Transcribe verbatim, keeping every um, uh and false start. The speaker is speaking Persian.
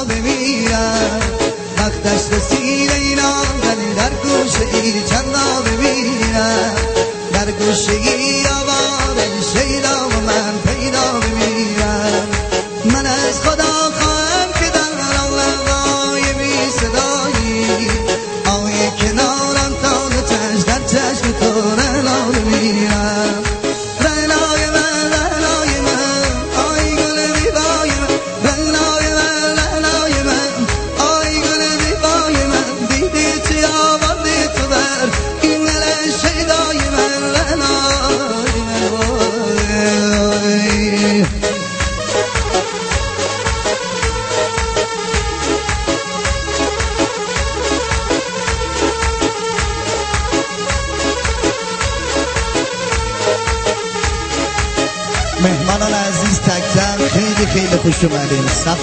بمیرم وقتش رسیده اینا ولی در گوشه ای چندا بمیرم در گوشه ای آوار شیدا و من پیدا بمیرم من از خدا خواهم که در آقای بی صدایی آقای کنارم تا نتش در چشم تو رهلا بمیرم رهلای من رهلای من آی گل بیبای من رهلای من رهلای من آی گل بیبای من دیدی چی آوردی تو بر این دل شیدای من رهلای من مهمانان عزیز تک تک خیلی خیلی خوش اومدین.